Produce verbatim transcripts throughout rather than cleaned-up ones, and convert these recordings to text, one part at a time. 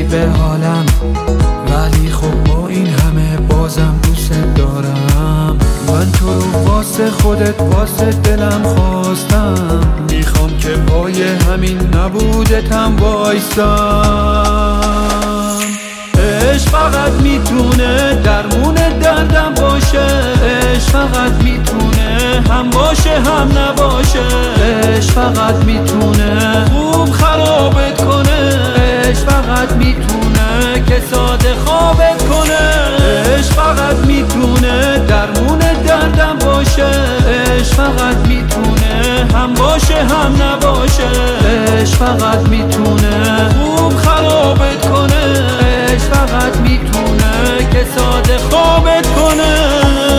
به حالم، ولی خب با این همه بازم دوست دارم. من تو رو واسه خودت واسه دلم خواستم، میخوام که پای همین نبودتم وایستم. عشق فقط میتونه درمون دردم باشه، عشق فقط میتونه هم باشه هم نباشه، عشق فقط میتونه خوب خرابت کنه، عشق فقط میتونه که ساده خوابت کنه. عشق فقط میتونه درمون دردم باشه، عشق فقط میتونه هم باشه هم نباشه، عشق فقط میتونه خوب خرابت کنه، عشق فقط میتونه که ساده خوابت کنه.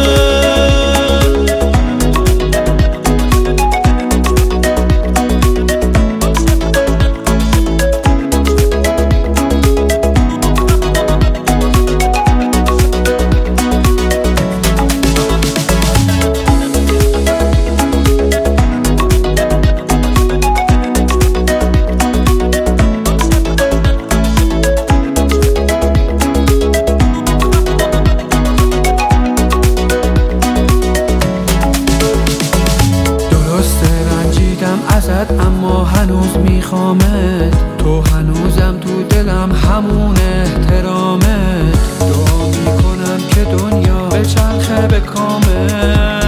ازت اما هنوز میخوامت، تو هنوزم تو دلم همون احترامت. دعا میکنم که دنیا به چرخه به کامت.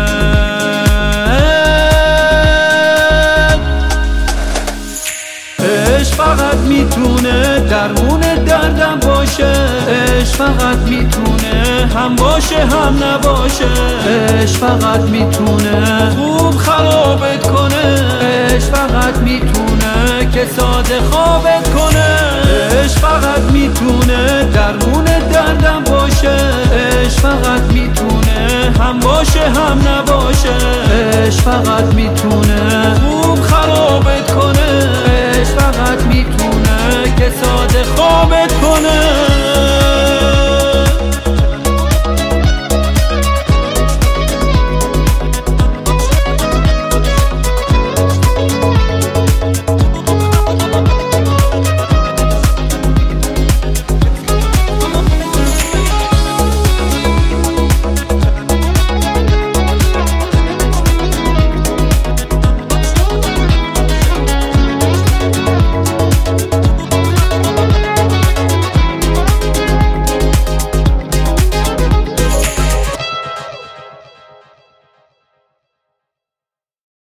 عشق فقط میتونه درمون دردم باشه، عشق فقط میتونه هم باشه هم نباشه، عشق فقط میتونه خوب خرابت کنه، عشق فقط میتونه که ساده خوابت کنه. عشق فقط میتونه درمون دردم باشه، عشق فقط میتونه هم باشه هم نباشه، عشق فقط میتونه خوب خرابت کنه، عشق فقط میتونه که ساده خوابت کنه.